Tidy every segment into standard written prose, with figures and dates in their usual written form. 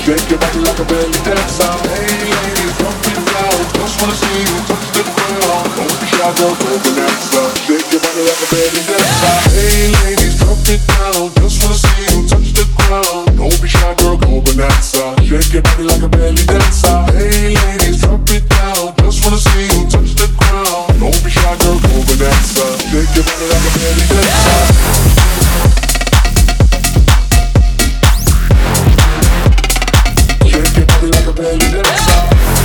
Shake your body like a belly dancer. Hey ladies, drop it down. Just wanna see you touch the ground. Don't be shy, girl, go bonanza. Shake your body like a belly dancer. Hey ladies, drop it down. Just wanna see you touch the ground. Don't be shy, girl, go bonanza. Shake your body like a belly dancer. Hey ladies, drop it down. Just wanna see you touch the ground. Don't be shy, girl, go bonanza. Shake your body like a belly dancer. Like a belly dancer.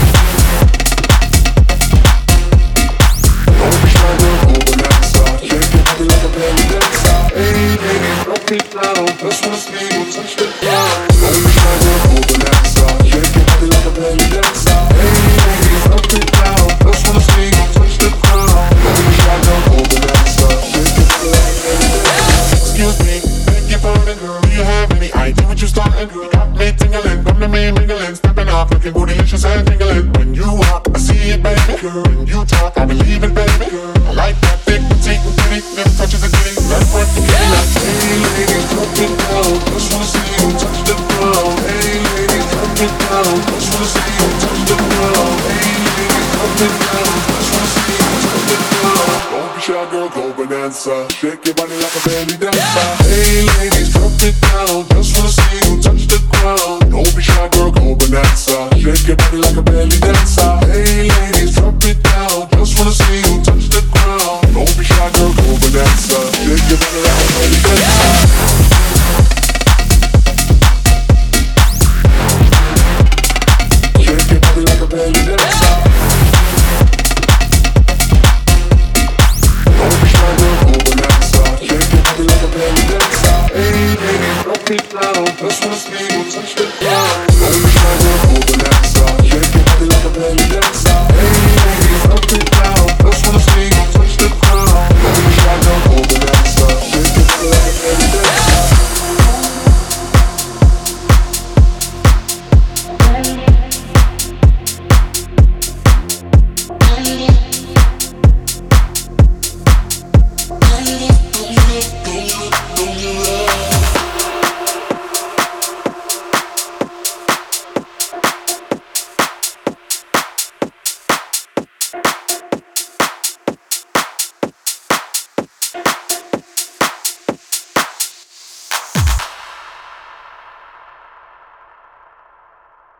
Don't be shy, girl, go bonanza. Shake your body like a belly dancer. Hey, ladies, drop it down. Just wanna see you touch the ground. Don't be shy, girl, go bonanza. Shake your body like a belly dancer. Hey, ladies, drop it down. Just wanna see you touch the ground. Don't be shy, girl, go bonanza. Shake your body like a belly dancer. Excuse me, beg your pardon, girl. Do you have any idea what you're starting, girl? Got me tingling, come to me mingling, stepping off, looking bootylicious and tingling. When you walk, I see it, baby. Girl, when you talk, I believe it, baby. Girl, I like that thick, petite, and pretty. Them touches are getting left, right, and getting left. Hey, ladies, drop it down. Just wanna see you touch the ground. Hey, ladies, drop it down. Just wanna see you touch the ground. Hey, ladies, drop it down. Just wanna see you touch the ground. Don't be shy, girl, go bonanza. Shake your body like a belly dancer. Hey, ladies, drop it down. Just wanna see you touch the ground. Don't be shy, girl, go bonanza. Shake your body like a belly dancer. Hey, ladies.